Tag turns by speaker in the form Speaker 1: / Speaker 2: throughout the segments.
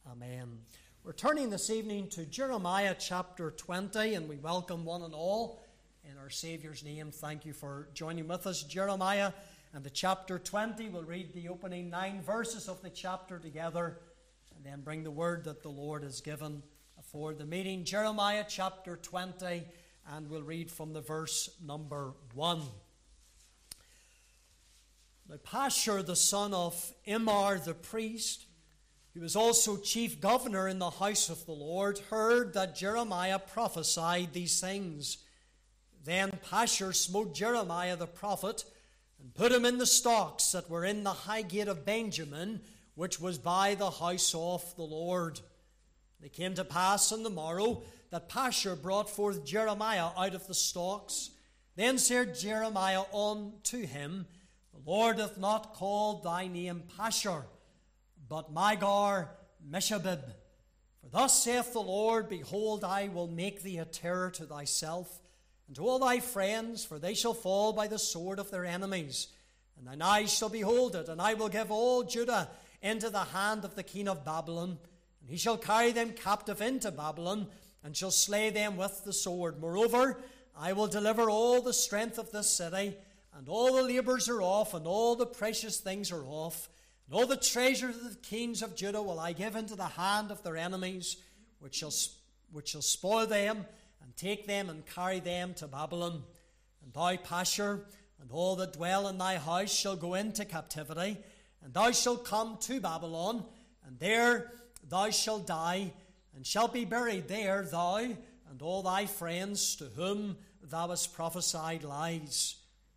Speaker 1: Amen. We're turning this evening to Jeremiah chapter 20, and we welcome one and all in our Saviour's name. Thank you for joining with us. Jeremiah and the chapter 20. We'll read the opening 9 verses of the chapter together and then bring the word that the Lord has given for the meeting. Jeremiah chapter 20, and we'll read from the verse number 1. Now Pashur, the son of Immer the priest, who was also chief governor in the house of the Lord, heard that Jeremiah prophesied these things. Then Pashur smote Jeremiah the prophet, and put him in the stocks that were in the high gate of Benjamin, which was by the house of the Lord. It came to pass on the morrow that Pashur brought forth Jeremiah out of the stocks. Then said Jeremiah unto him, The Lord hath not called thy name Pashur, but Magar Mishabib. For thus saith the Lord, Behold, I will make thee a terror to thyself, and to all thy friends, for they shall fall by the sword of their enemies. And thine eyes shall behold it, and I will give all Judah into the hand of the king of Babylon, and he shall carry them captive into Babylon, and shall slay them with the sword. Moreover, I will deliver all the strength of this city, and all the labours thereof, and all the precious things thereof, and all the treasures of the kings of Judah will I give into the hand of their enemies, which shall spoil them, and take them and carry them to Babylon. And thou, Pashur, and all that dwell in thy house shall go into captivity, and thou shalt come to Babylon, and there thou shalt die, and shalt be buried there, thou and all thy friends to whom thou hast prophesied lies.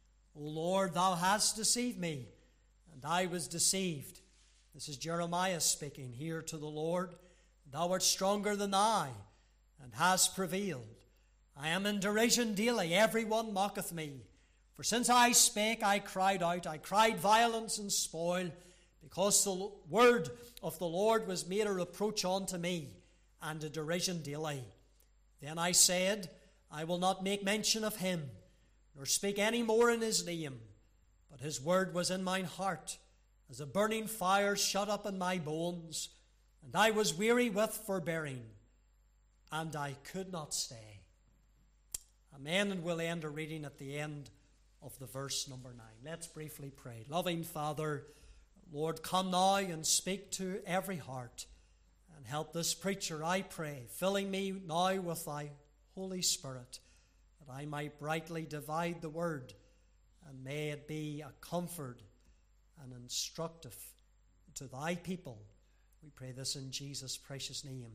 Speaker 1: O Lord, thou hast deceived me, and I was deceived. This is Jeremiah speaking here to the Lord. Thou art stronger than I, and hast prevailed. I am in derision daily, every one mocketh me. For since I spake, I cried out, I cried violence and spoil, because the word of the Lord was made a reproach unto me, and a derision daily. Then I said, I will not make mention of him, nor speak any more in his name. But his word was in mine heart, as a burning fire shut up in my bones, and I was weary with forbearing, and I could not stay. Amen, and we'll end our reading at the end of the verse number 9. Let's briefly pray. Loving Father, Lord, come now and speak to every heart, and help this preacher, I pray, filling me now with thy Holy Spirit, that I might brightly divide the word, and may it be a comfort and instructive to thy people. We pray this in Jesus' precious name.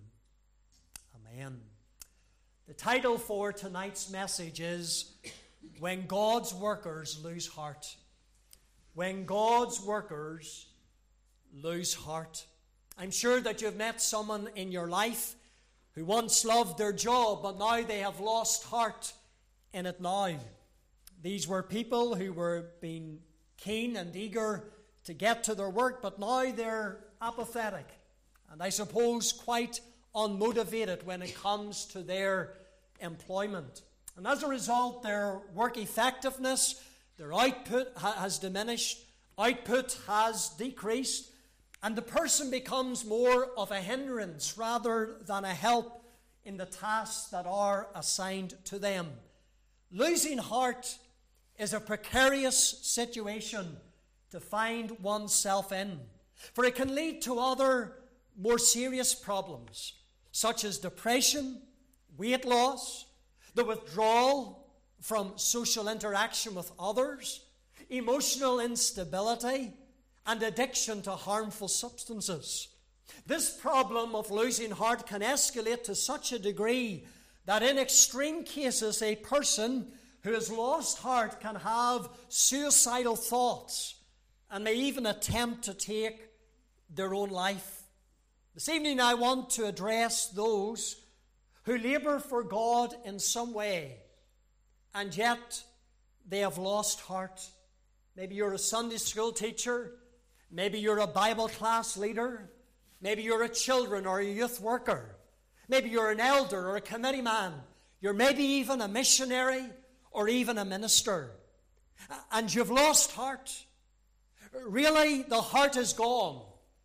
Speaker 1: Amen. The title for tonight's message is When God's Workers Lose Heart. When God's workers lose heart. I'm sure that you've met someone in your life who once loved their job, but now they have lost heart in it now. These were people who were being keen and eager to get to their work, but now they're apathetic, and I suppose quite unmotivated when it comes to their employment. And as a result, their work effectiveness, their output has diminished, output has decreased, and the person becomes more of a hindrance rather than a help in the tasks that are assigned to them. Losing heart is a precarious situation to find oneself in, for it can lead to other more serious problems, such as depression, weight loss, the withdrawal from social interaction with others, emotional instability, and addiction to harmful substances. This problem of losing heart can escalate to such a degree that in extreme cases a person who has lost heart can have suicidal thoughts and may even attempt to take their own life. This evening I want to address those who labour for God in some way, and yet they have lost heart. Maybe you're a Sunday school teacher, maybe you're a Bible class leader, maybe you're a children or a youth worker, maybe you're an elder or a committee man, you're maybe even a missionary or even a minister, and you've lost heart. Really, the heart is gone.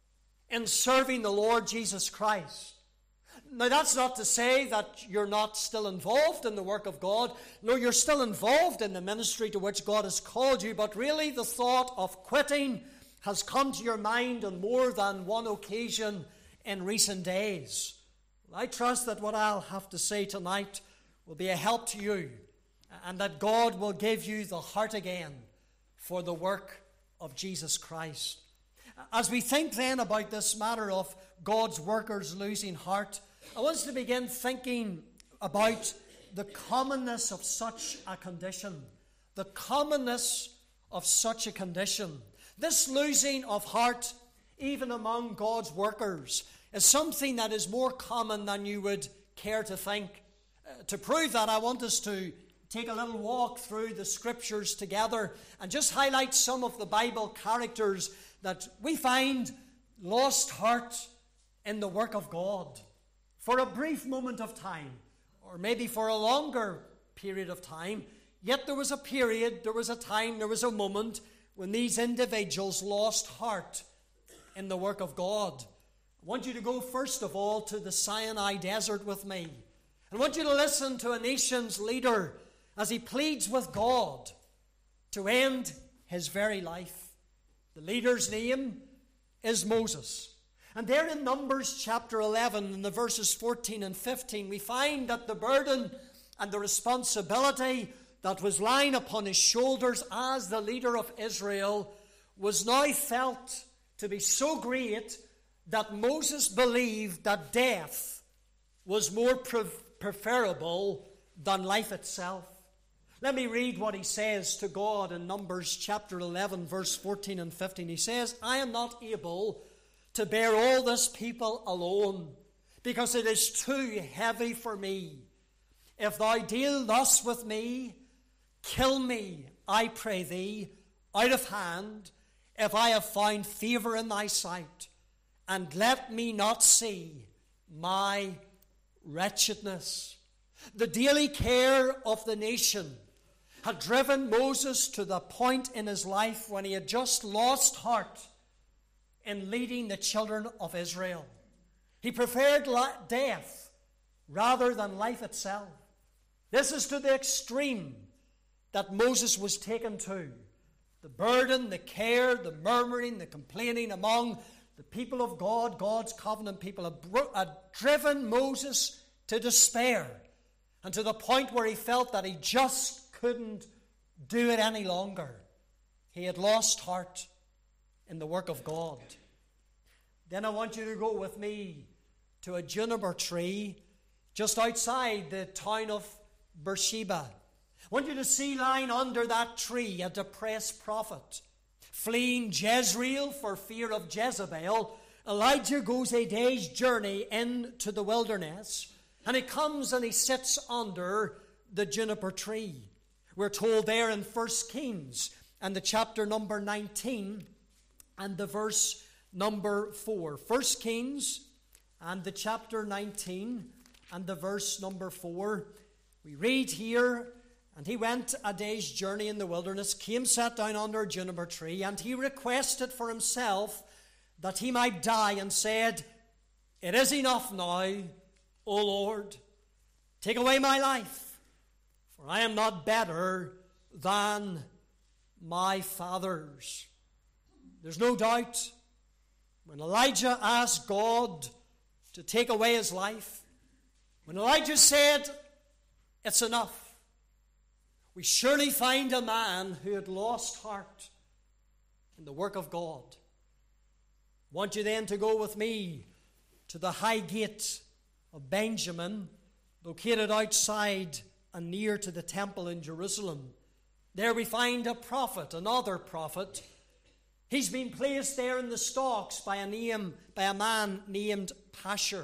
Speaker 1: in serving the Lord Jesus Christ. Now, that's not to say that you're not still involved in the work of God. No, you're still involved in the ministry to which God has called you, but really the thought of quitting has come to your mind on more than one occasion in recent days. I trust that what I'll have to say tonight will be a help to you, and that God will give you the heart again for the work of Jesus Christ. As we think then about this matter of God's workers losing heart, I want us to begin thinking about the commonness of such a condition. The commonness of such a condition. This losing of heart, even among God's workers, is something that is more common than you would care to think. To prove that, I want us to take a little walk through the Scriptures together and just highlight some of the Bible characters that we find lost heart in the work of God. For a brief moment of time, or maybe for a longer period of time, yet there was a period, there was a time, there was a moment when these individuals lost heart in the work of God. I want you to go first of all to the Sinai desert with me. I want you to listen to a nation's leader as he pleads with God to end his very life. The leader's name is Moses. And there in Numbers chapter 11, in the verses 14 and 15, we find that the burden and the responsibility that was lying upon his shoulders as the leader of Israel was now felt to be so great that Moses believed that death was more preferable than life itself. Let me read what he says to God in Numbers chapter 11, verse 14 and 15. He says, I am not able to bear all this people alone, because it is too heavy for me. If thou deal thus with me, kill me, I pray thee, out of hand, if I have found favour in thy sight, and let me not see my wretchedness. The daily care of the nation had driven Moses to the point in his life when he had just lost heart in leading the children of Israel. He preferred death rather than life itself. This is to the extreme that Moses was taken to. The burden, the care, the murmuring, the complaining among the people of God, God's covenant people, had driven Moses to despair and to the point where he felt that he just couldn't do it any longer. He had lost heart in the work of God. Then I want you to go with me to a juniper tree just outside the town of Beersheba. I want you to see lying under that tree a depressed prophet. Fleeing Jezreel for fear of Jezebel, Elijah goes a day's journey into the wilderness, and he comes and he sits under the juniper tree. We're told there in 1 Kings and the chapter number 19 and the verse number 4. 1 Kings and the chapter 19 and the verse number 4. We read here, and he went a day's journey in the wilderness, came, sat down under a juniper tree, and he requested for himself that he might die, and said, It is enough now, O Lord, take away my life, for I am not better than my fathers. There's no doubt, when Elijah asked God to take away his life, when Elijah said, It's enough, we surely find a man who had lost heart in the work of God. I want you then to go with me to the high gate of Benjamin, located outside and near to the temple in Jerusalem. There we find a prophet, another prophet. He's been placed there in the stocks by a man named Pashur.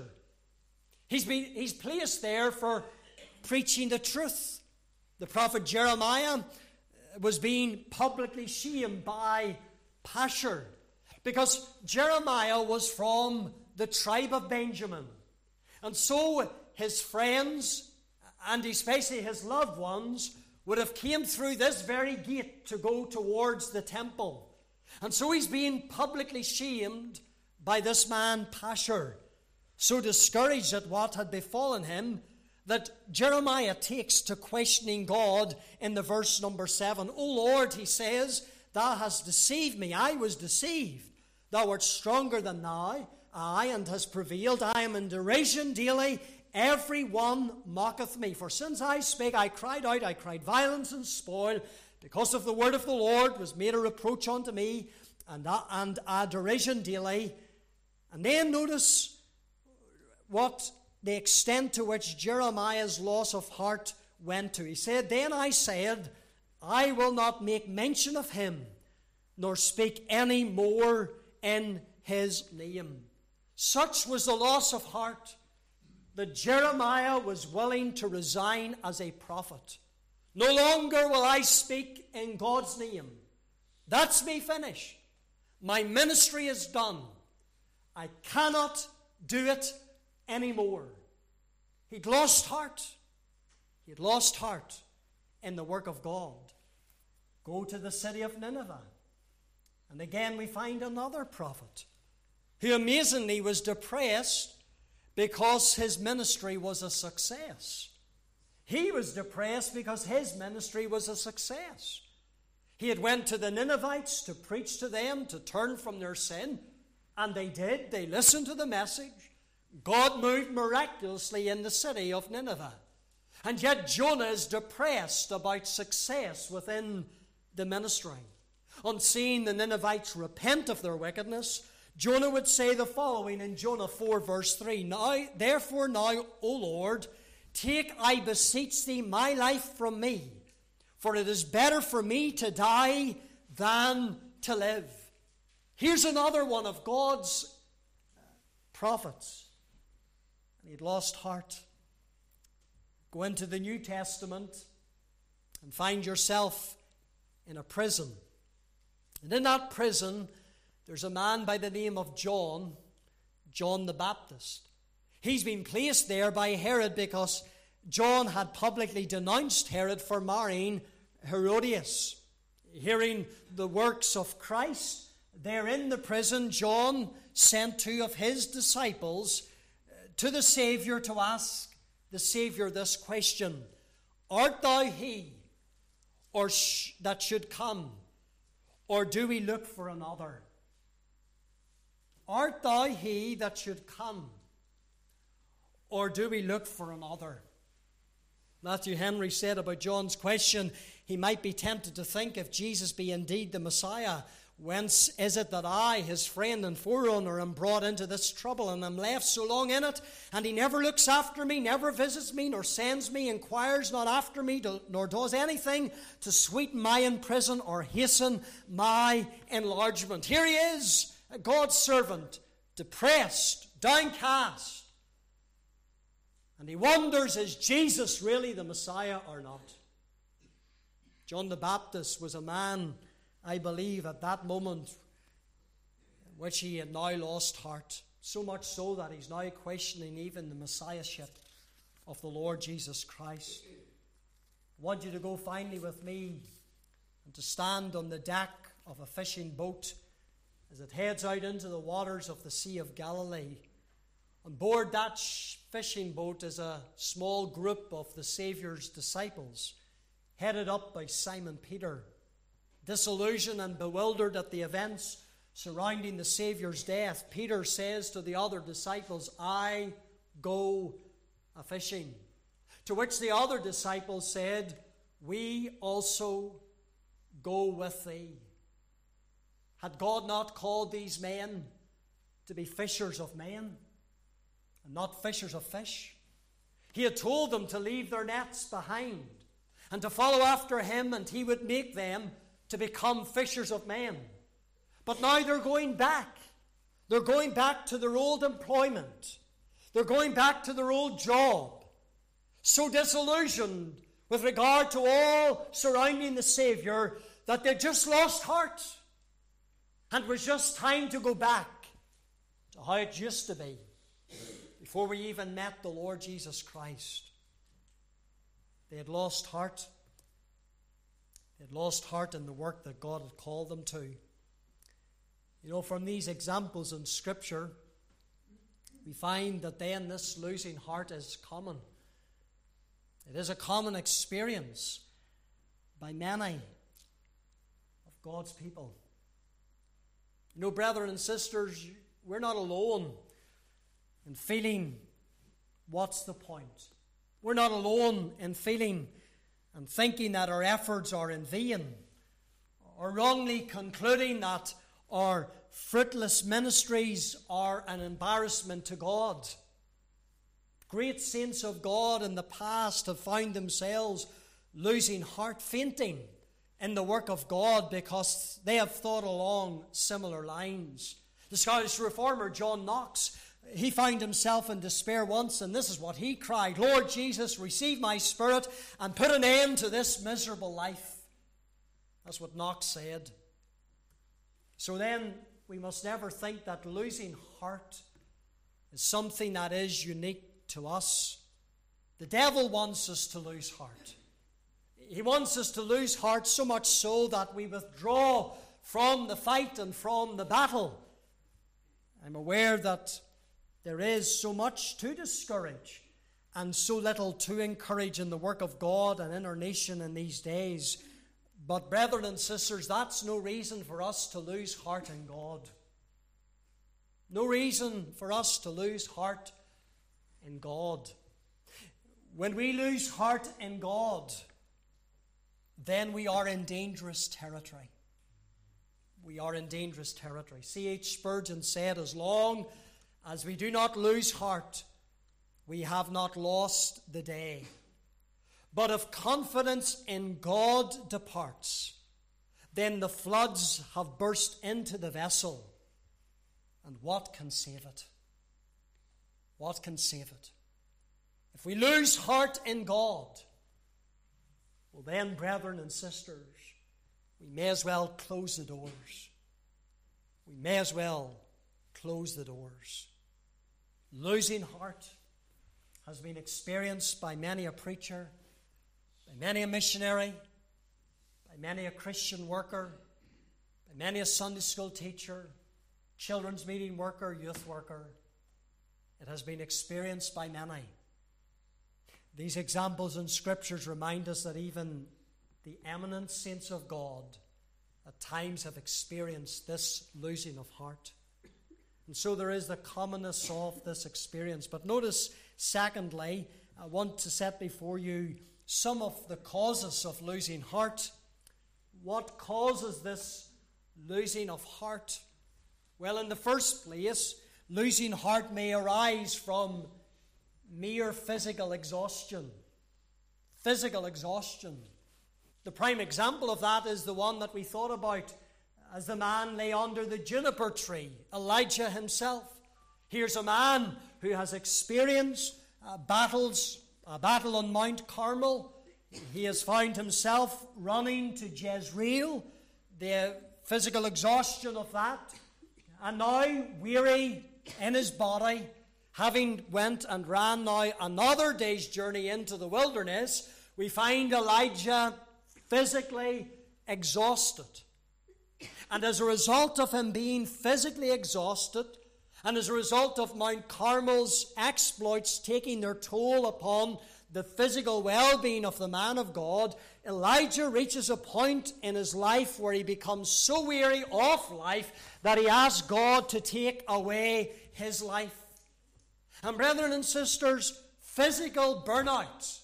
Speaker 1: He's placed there for preaching the truth. The prophet Jeremiah was being publicly shamed by Pashur, because Jeremiah was from the tribe of Benjamin. And so his friends, and especially his loved ones, would have came through this very gate to go towards the temple. And so he's being publicly shamed by this man Pashur, so discouraged at what had befallen him, that Jeremiah takes to questioning God in the verse number 7. O Lord, he says, thou hast deceived me. I was deceived. Thou art stronger than thou, and hast prevailed. I am in derision daily. Every one mocketh me. For since I spake, I cried out, I cried violence and spoil. Because of the word of the Lord was made a reproach unto me, and a derision daily. And then notice what the extent to which Jeremiah's loss of heart went to. He said, then I said, I will not make mention of him, nor speak any more in his name. Such was the loss of heart that Jeremiah was willing to resign as a prophet. No longer will I speak in God's name. That's me finished. My ministry is done. I cannot do it anymore. He'd lost heart. He had lost heart in the work of God. Go to the city of Nineveh. And again we find another prophet who amazingly was depressed because his ministry was a success. He was depressed because his ministry was a success. He had went to the Ninevites to preach to them to turn from their sin, and they did. They listened to the message. God moved miraculously in the city of Nineveh. And yet Jonah is depressed about success within the ministry. On seeing the Ninevites repent of their wickedness, Jonah would say the following in Jonah 4 verse 3. Therefore now, O Lord, take, I beseech thee, my life from me, for it is better for me to die than to live. Here's another one of God's prophets. And he'd lost heart. Go into the New Testament and find yourself in a prison. And in that prison, there's a man by the name of John the Baptist. He's been placed there by Herod because John had publicly denounced Herod for marrying Herodias. Hearing the works of Christ, there in the prison, John sent two of his disciples to the Savior to ask the Savior this question: art thou he that should come, or do we look for another? Art thou he that should come, or do we look for another? Matthew Henry said about John's question, he might be tempted to think, if Jesus be indeed the Messiah, whence is it that I, his friend and forerunner, am brought into this trouble and am left so long in it? And he never looks after me, never visits me, nor sends me, inquires not after me, nor does anything to sweeten my imprison or hasten my enlargement. Here he is, God's servant, depressed, downcast. And he wonders, is Jesus really the Messiah or not? John the Baptist was a man, I believe, at that moment in which he had now lost heart. So much so that he's now questioning even the messiahship of the Lord Jesus Christ. I want you to go finally with me and to stand on the deck of a fishing boat as it heads out into the waters of the Sea of Galilee. On board that fishing boat is a small group of the Saviour's disciples, headed up by Simon Peter. Disillusioned and bewildered at the events surrounding the Saviour's death, Peter says to the other disciples, I go a-fishing. To which the other disciples said, we also go with thee. Had God not called these men to be fishers of men and not fishers of fish? He had told them to leave their nets behind and to follow after him, and he would make them to become fishers of men. But now they're going back. They're going back to their old employment. They're going back to their old job. So disillusioned with regard to all surrounding the Savior that they just lost heart. And it was just time to go back to how it used to be before we even met the Lord Jesus Christ. They had lost heart. They had lost heart in the work that God had called them to. You know, from these examples in Scripture, we find that then this losing heart is common. It is a common experience by many of God's people. You know, brethren and sisters, we're not alone in feeling, what's the point? We're not alone in feeling and thinking that our efforts are in vain, or wrongly concluding that our fruitless ministries are an embarrassment to God. Great saints of God in the past have found themselves losing heart, fainting in the work of God because they have thought along similar lines. The Scottish reformer John Knox, he found himself in despair once, and this is what he cried: "Lord Jesus, receive my spirit and put an end to this miserable life." That's what Knox said. So then, we must never think that losing heart is something that is unique to us. The devil wants us to lose heart. He wants us to lose heart so much so that we withdraw from the fight and from the battle. I'm aware that there is so much to discourage and so little to encourage in the work of God and in our nation in these days. But brethren and sisters, that's no reason for us to lose heart in God. No reason for us to lose heart in God. When we lose heart in God, then we are in dangerous territory. We are in dangerous territory. C.H. Spurgeon said, "As long as we do not lose heart, we have not lost the day. But if confidence in God departs, then the floods have burst into the vessel. And what can save it? What can save it? If we lose heart in God, well then, brethren and sisters, we may as well close the doors. We may as well close the doors. Losing heart has been experienced by many a preacher, by many a missionary, by many a Christian worker, by many a Sunday school teacher, children's meeting worker, youth worker. It has been experienced by many. These examples in Scriptures remind us that even the eminent saints of God at times have experienced this losing of heart. And so there is the commonness of this experience. But notice, secondly, I want to set before you some of the causes of losing heart. What causes this losing of heart? Well, in the first place, losing heart may arise from mere physical exhaustion. Physical exhaustion. The prime example of that is the one that we thought about as the man lay under the juniper tree, Elijah himself. Here's a man who has experienced a battle on Mount Carmel. He has found himself running to Jezreel, the physical exhaustion of that, and now weary in his body, having went and ran now another day's journey into the wilderness, we find Elijah physically exhausted. And as a result of him being physically exhausted, and as a result of Mount Carmel's exploits taking their toll upon the physical well-being of the man of God, Elijah reaches a point in his life where he becomes so weary of life that he asks God to take away his life. And brethren and sisters, physical burnout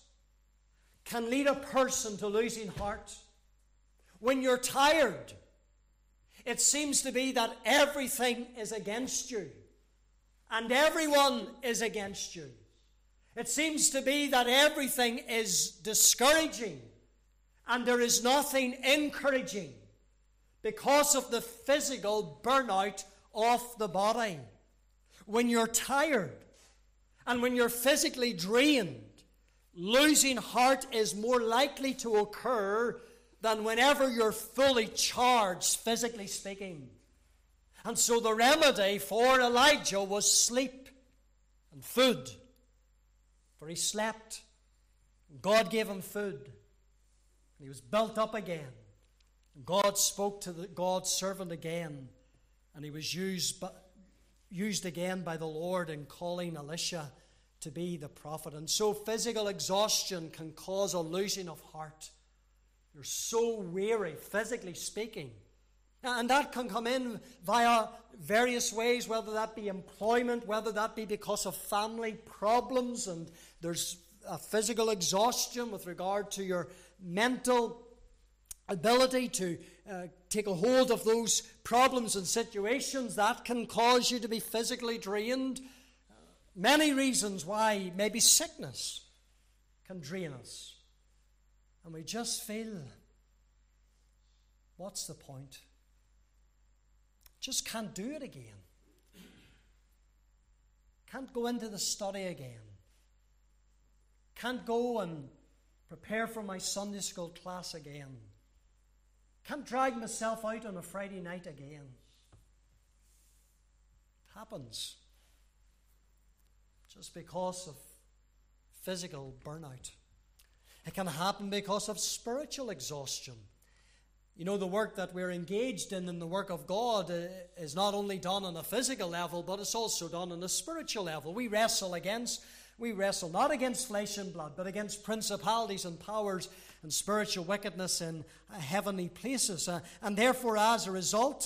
Speaker 1: can lead a person to losing heart. When you're tired, it seems to be that everything is against you, and everyone is against you. It seems to be that everything is discouraging, and there is nothing encouraging because of the physical burnout of the body. When you're tired, and when you're physically drained, losing heart is more likely to occur than whenever you're fully charged, physically speaking. And so the remedy for Elijah was sleep and food. For he slept. God gave him food. And he was built up again. God spoke to God's servant again. And he was used again by the Lord in calling Elisha to be the prophet. And so physical exhaustion can cause a losing of heart. You're so weary, physically speaking. And that can come in via various ways, whether that be employment, whether that be because of family problems, and there's a physical exhaustion with regard to your mental ability to take a hold of those problems and situations. That can cause you to be physically drained. Many reasons why maybe sickness can drain us. And we just feel, what's the point? Just can't do it again. Can't go into the study again. Can't go and prepare for my Sunday school class again. Can't drag myself out on a Friday night again. It happens just because of physical burnout. It can happen because of spiritual exhaustion. You know, the work that we're engaged in the work of God is not only done on a physical level, but it's also done on a spiritual level. We wrestle not against flesh and blood, but against principalities and powers and spiritual wickedness in heavenly places. And therefore, as a result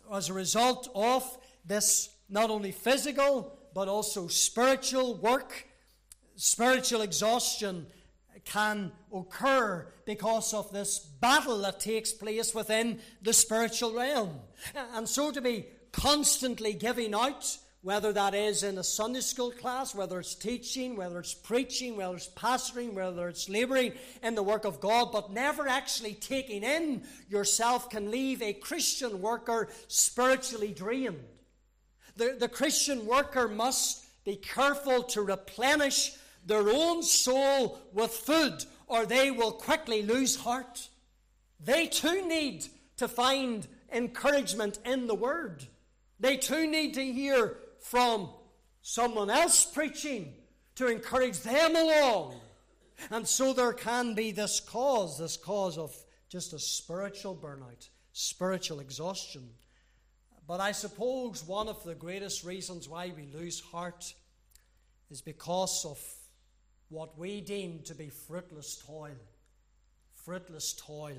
Speaker 1: of this not only physical, but also spiritual work, spiritual exhaustion can occur because of this battle that takes place within the spiritual realm. And so to be constantly giving out, whether that is in a Sunday school class, whether it's teaching, whether it's preaching, whether it's pastoring, whether it's laboring in the work of God, but never actually taking in yourself, can leave a Christian worker spiritually drained. The Christian worker must be careful to replenish their own soul with food, or they will quickly lose heart. They too need to find encouragement in the Word. They too need to hear from someone else preaching to encourage them along. And so there can be this cause of just a spiritual burnout, spiritual exhaustion. But I suppose one of the greatest reasons why we lose heart is because of what we deem to be fruitless toil. Fruitless toil.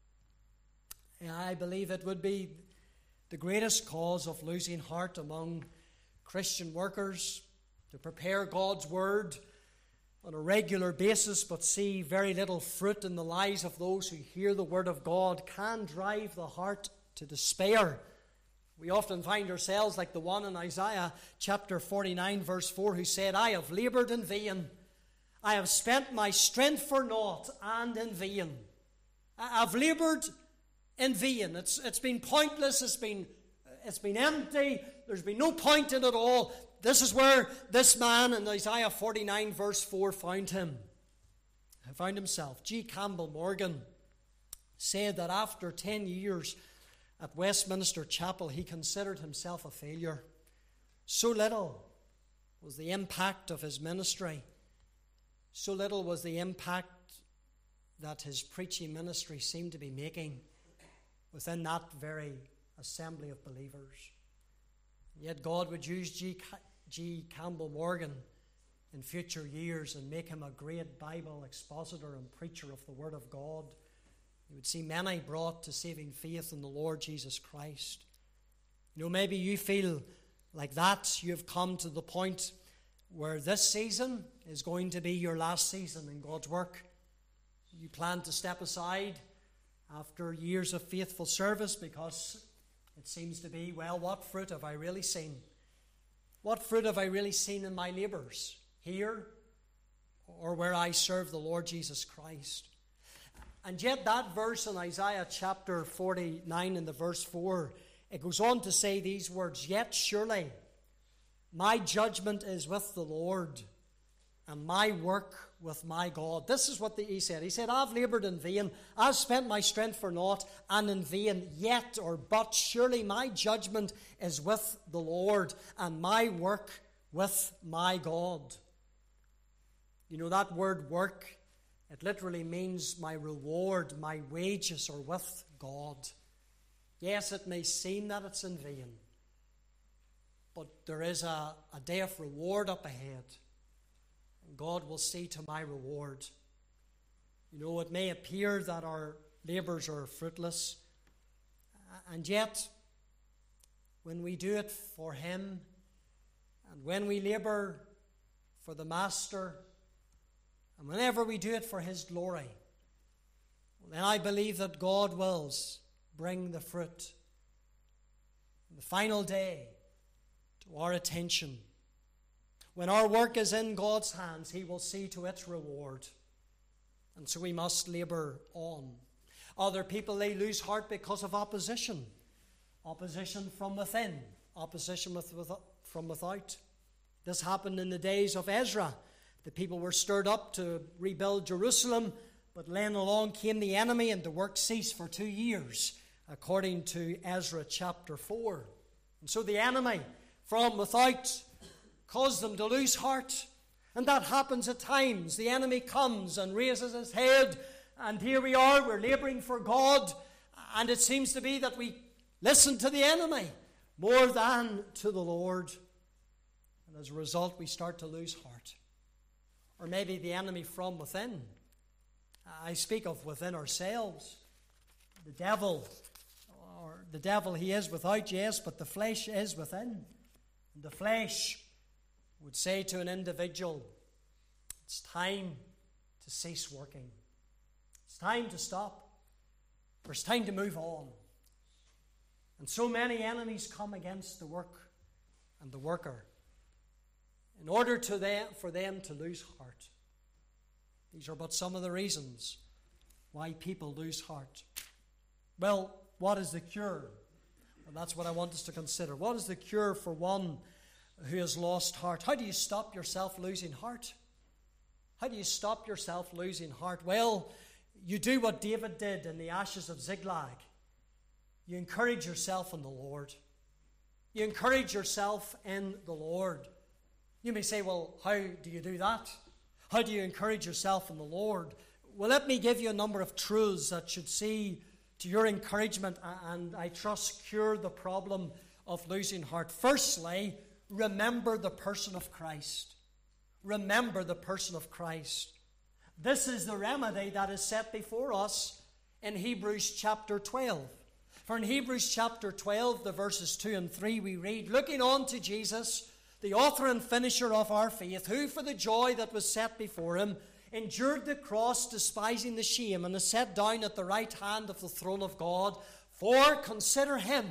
Speaker 1: And I believe it would be the greatest cause of losing heart among Christian workers to prepare God's Word on a regular basis but see very little fruit in the lives of those who hear the Word of God can drive the heart to despair. We often find ourselves like the one in Isaiah chapter 49 verse 4 who said, I have laboured in vain. I have spent my strength for naught and in vain. I've laboured in vain. It's been pointless. It's been empty. There's been no point in it all. This is where this man in Isaiah 49 verse 4 found himself. G. Campbell Morgan said that after 10 years at Westminster Chapel, he considered himself a failure. So little was the impact of his ministry. So little was the impact that his preaching ministry seemed to be making within that very assembly of believers. Yet God would use G. Campbell Morgan in future years and make him a great Bible expositor and preacher of the Word of God. You would see many brought to saving faith in the Lord Jesus Christ. You know, maybe you feel like that. You've come to the point where this season is going to be your last season in God's work. You plan to step aside after years of faithful service because it seems to be, well, what fruit have I really seen? What fruit have I really seen in my labours here or where I serve the Lord Jesus Christ? And yet that verse in Isaiah chapter 49 in the verse 4, it goes on to say these words, yet surely my judgment is with the Lord, and my work with my God. This is what he said. He said, I've laboured in vain. I've spent my strength for naught and in vain. Yet, or but, surely my judgment is with the Lord, and my work with my God. You know, that word work, it literally means my reward, my wages are with God. Yes, it may seem that it's in vain. but there is a day of reward up ahead. And God will see to my reward. You know, it may appear that our labours are fruitless, and yet, when we do it for Him, and when we labour for the Master, and whenever we do it for His glory, then I believe that God will bring the fruit in the final day to our attention. When our work is in God's hands, He will see to its reward. And so we must labour on. Other people, they lose heart because of opposition. Opposition from within, opposition from without. This happened in the days of Ezra. The people were stirred up to rebuild Jerusalem, but then along came the enemy and the work ceased for 2 years, according to Ezra chapter 4. And so the enemy from without caused them to lose heart. And that happens at times. The enemy comes and raises his head, and here we are, we're labouring for God, and it seems to be that we listen to the enemy more than to the Lord. And as a result, we start to lose heart. Or maybe the enemy from within. I speak of within ourselves. The devil, he is without, yes, but the flesh is within. And the flesh would say to an individual, it's time to cease working. It's time to stop. Or it's time to move on. And so many enemies come against the work and the worker in order for them to lose heart. These are but some of the reasons why people lose heart. Well, what is the cure? And that's what I want us to consider. What is the cure for one who has lost heart? How do you stop yourself losing heart? How do you stop yourself losing heart? Well, you do what David did in the ashes of Ziklag. You encourage yourself in the Lord. You encourage yourself in the Lord. You may say, well, how do you do that? How do you encourage yourself in the Lord? Well, let me give you a number of truths that should see to your encouragement and, I trust, cure the problem of losing heart. Firstly, remember the person of Christ. Remember the person of Christ. This is the remedy that is set before us in Hebrews chapter 12. For in Hebrews chapter 12, the verses 2 and 3, we read, looking on to Jesus, the author and finisher of our faith, who for the joy that was set before him endured the cross, despising the shame, and is set down at the right hand of the throne of God. For consider him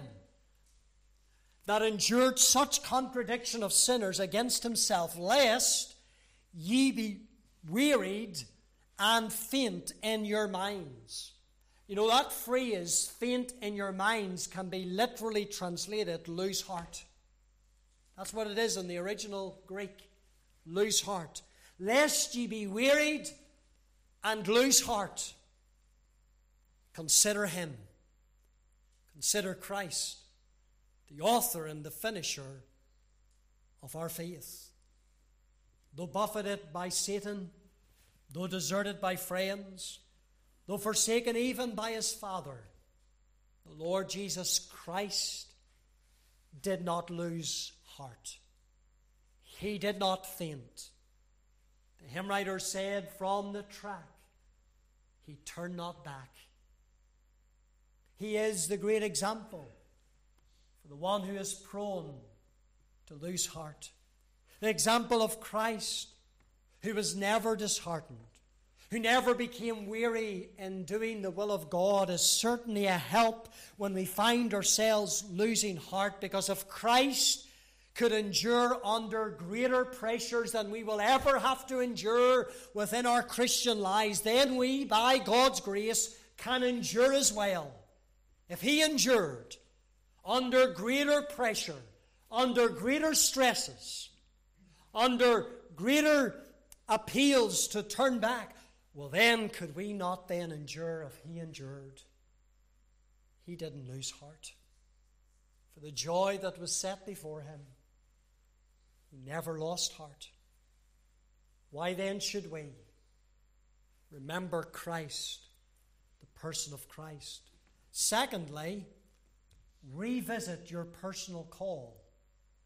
Speaker 1: that endured such contradiction of sinners against himself, lest ye be wearied and faint in your minds. You know, that phrase, faint in your minds, can be literally translated, lose heart. That's what it is in the original Greek, lose heart. Lest ye be wearied and lose heart. Consider him. Consider Christ, the author and the finisher of our faith. Though buffeted by Satan, though deserted by friends, though forsaken even by his Father, the Lord Jesus Christ did not lose heart. He did not faint. The hymn writer said, from the track, he turned not back. He is the great example for the one who is prone to lose heart. The example of Christ, who was never disheartened, who never became weary in doing the will of God, is certainly a help when we find ourselves losing heart, because if Christ could endure under greater pressures than we will ever have to endure within our Christian lives, then we, by God's grace, can endure as well. If he endured under greater pressure, under greater stresses, under greater appeals to turn back, well then, could we not then endure if he endured? He didn't lose heart. For the joy that was set before him, he never lost heart. Why then should we remember Christ, the person of Christ? Secondly, revisit your personal call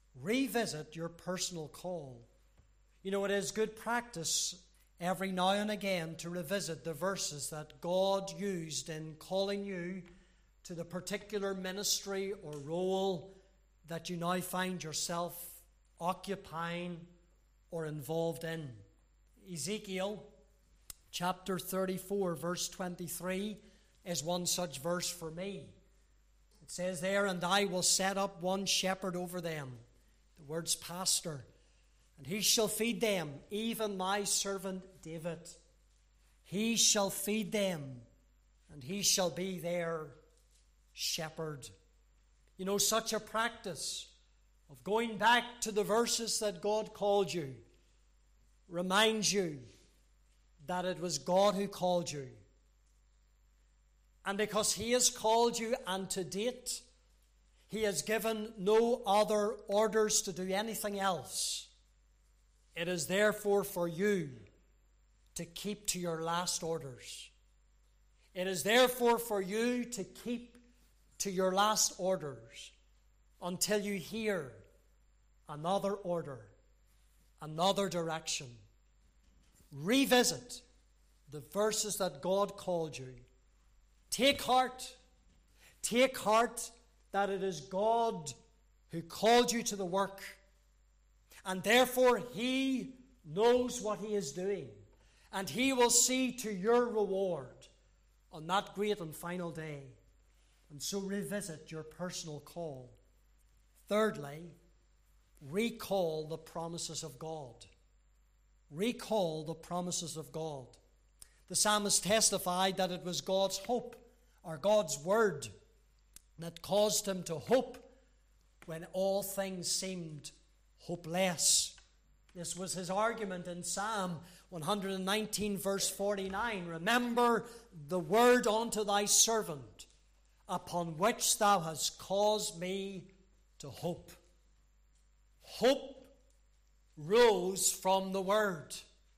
Speaker 1: revisit your personal call. You know, it is good practice every now and again to revisit the verses that God used in calling you to the particular ministry or role that you now find yourself occupying or involved in. Ezekiel chapter 34, verse 23 is one such verse for me. It says there, "And I will set up one shepherd over them," the word's pastor, "and he shall feed them, even my servant David. He shall feed them, and he shall be their shepherd." You know, such a practice of going back to the verses that God called you reminds you that it was God who called you. And because he has called you, and to date, he has given no other orders to do anything else, it is therefore for you to keep to your last orders. It is therefore for you to keep to your last orders until you hear another order, another direction. Revisit the verses that God called you. Take heart that it is God who called you to the work, and therefore he knows what he is doing, and he will see to your reward on that great and final day. And so revisit your personal call. Thirdly, recall the promises of God. Recall the promises of God. The psalmist testified that it was God's hope, or God's word, that caused him to hope when all things seemed hopeless. This was his argument in Psalm 119, verse 49. "Remember the word unto thy servant, upon which thou hast caused me to hope." Hope rose from the word.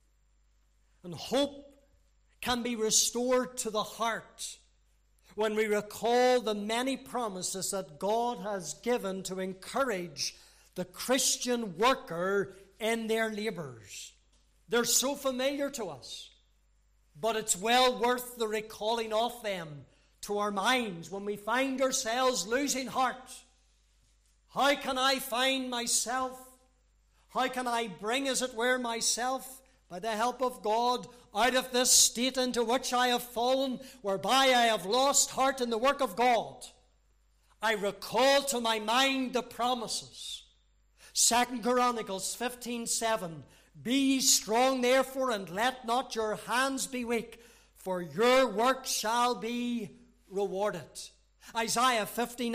Speaker 1: And hope can be restored to the heart when we recall the many promises that God has given to encourage the Christian worker in their labors. They're so familiar to us, but it's well worth the recalling of them to our minds when we find ourselves losing heart. How can I find myself? How can I bring, as it were, myself, by the help of God, out of this state into which I have fallen, whereby I have lost heart in the work of God? I recall to my mind the promises. 2 Chronicles 15:7. "Be ye strong therefore, and let not your hands be weak, for your work shall be rewarded." Isaiah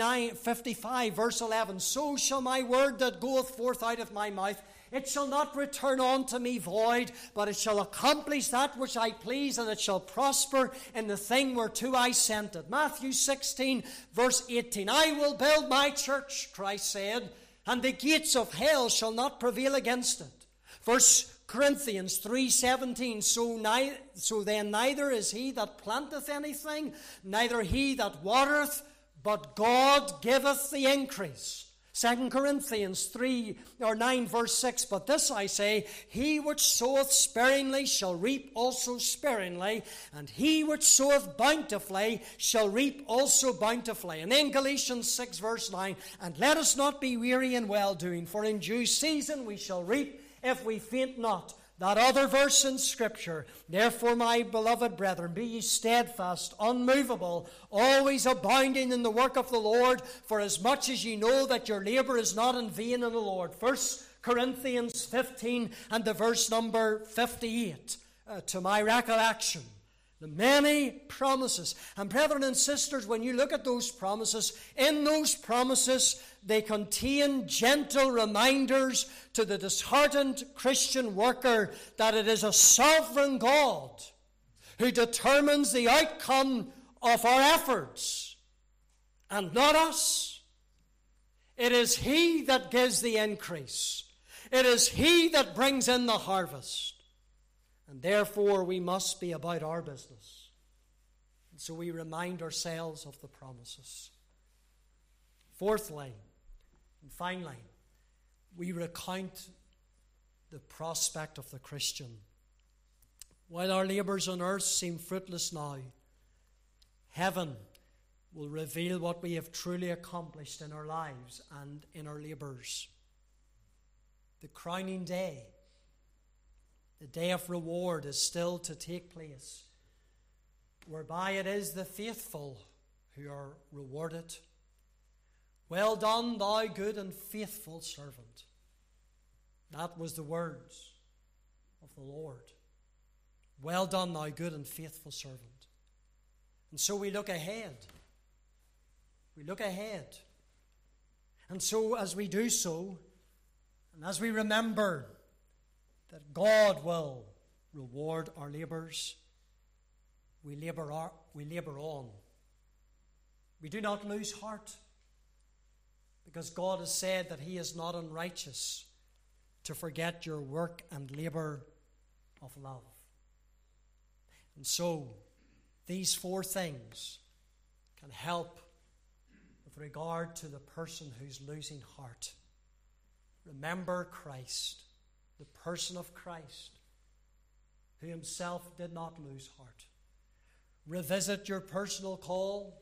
Speaker 1: 55, verse 11. "So shall my word that goeth forth out of my mouth, it shall not return unto me void, but it shall accomplish that which I please, and it shall prosper in the thing whereto I sent it." Matthew 16, verse 18. "I will build my church," Christ said, "and the gates of hell shall not prevail against it." 1 Corinthians 3:17. So then neither is he that planteth anything, neither he that watereth, but God giveth the increase. 2 Corinthians 9, verse 6. "But this I say, he which soweth sparingly shall reap also sparingly, and he which soweth bountifully shall reap also bountifully." And then Galatians 6, verse 9. "And let us not be weary in well-doing, for in due season we shall reap if we faint not." That other verse in Scripture, "Therefore, my beloved brethren, be ye steadfast, unmovable, always abounding in the work of the Lord, for as much as ye know that your labor is not in vain in the Lord." 1 Corinthians 15 and the verse number 58, to my recollection. The many promises. And brethren and sisters, when you look at those promises, in those promises, they contain gentle reminders to the disheartened Christian worker that it is a sovereign God who determines the outcome of our efforts, and not us. It is he that gives the increase. It is he that brings in the harvest. And therefore we must be about our business. And so we remind ourselves of the promises. Fourthly, and finally, we recount the prospect of the Christian. While our labours on earth seem fruitless now, heaven will reveal what we have truly accomplished in our lives and in our labours. The crowning day, the day of reward, is still to take place, whereby it is the faithful who are rewarded. Well done, thou good and faithful servant. That was the words of the Lord. Well done, thou good and faithful servant. And so we look ahead. We look ahead. And so as we do so, and as we remember that God will reward our labours, we labour on. We do not lose heart, because God has said that He is not unrighteous to forget your work and labour of love. And so, these four things can help with regard to the person who's losing heart. Remember Christ, the person of Christ, who himself did not lose heart. Revisit your personal call.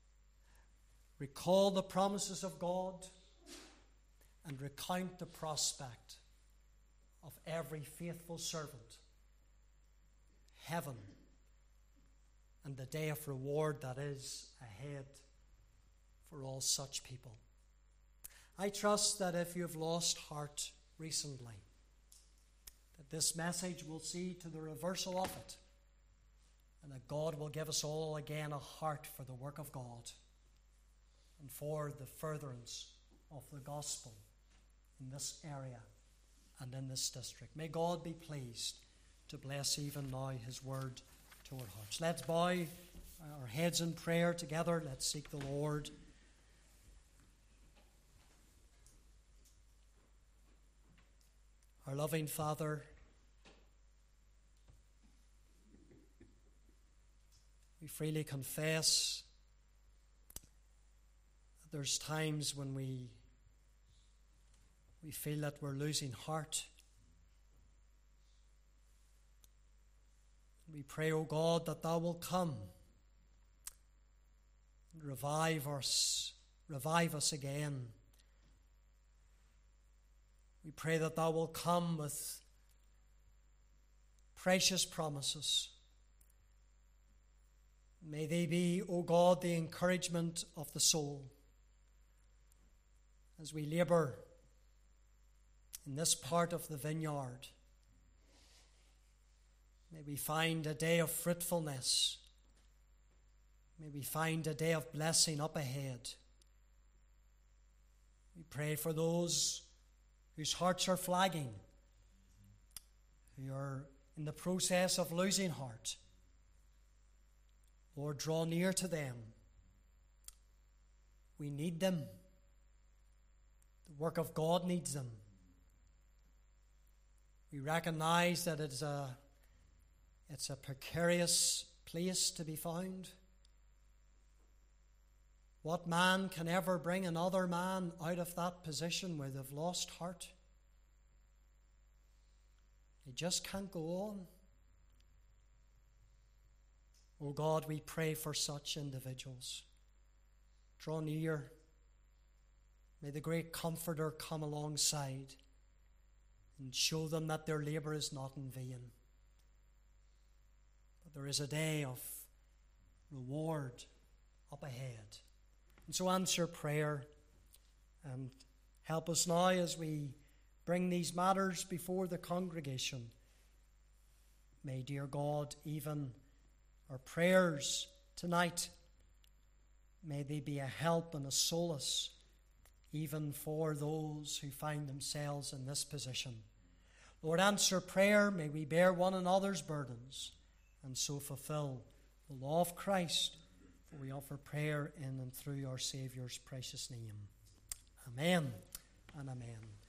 Speaker 1: Recall the promises of God, and recount the prospect of every faithful servant, heaven, and the day of reward that is ahead for all such people. I trust that if you have lost heart recently, that this message will see to the reversal of it, and that God will give us all again a heart for the work of God and for the furtherance of the gospel in this area and in this district. May God be pleased to bless even now His word to our hearts. Let's bow our heads in prayer together. Let's seek the Lord. Our loving Father, we freely confess that there's times when we feel that we're losing heart. We pray, O God, that Thou will come and revive us again. We pray that Thou will come with precious promises. May they be, O God, the encouragement of the soul as we labour in this part of the vineyard. May we find a day of fruitfulness. May we find a day of blessing up ahead. We pray for those whose hearts are flagging, who are in the process of losing heart. Lord, draw near to them. We need them. The work of God needs them. We recognize that it's a precarious place to be found. What man can ever bring another man out of that position where they've lost heart? They just can't go on. Oh God, we pray for such individuals. Draw near. May the great Comforter come alongside and show them that their labour is not in vain. But there is a day of reward up ahead. And so answer prayer and help us now as we bring these matters before the congregation. May, dear God, even our prayers tonight, may they be a help and a solace even for those who find themselves in this position. Lord, answer prayer. May we bear one another's burdens and so fulfill the law of Christ. For we offer prayer in and through our Saviour's precious name. Amen and amen.